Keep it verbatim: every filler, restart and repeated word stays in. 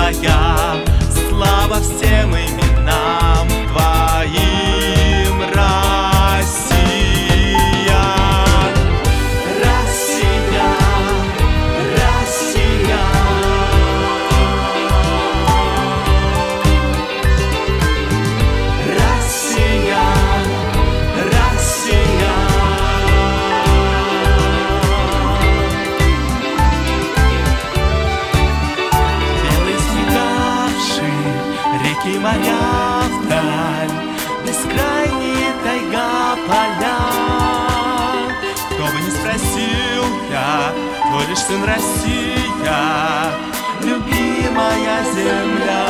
Твоя, слава всем именам Твоим, Россия. Россия, Россия. Россия, Россия. Белые снегавшие реки, моря вдаль, бескрайние тайга, поля. Кто бы ни спросил, я твой лишь сын, Россия, любимая земля.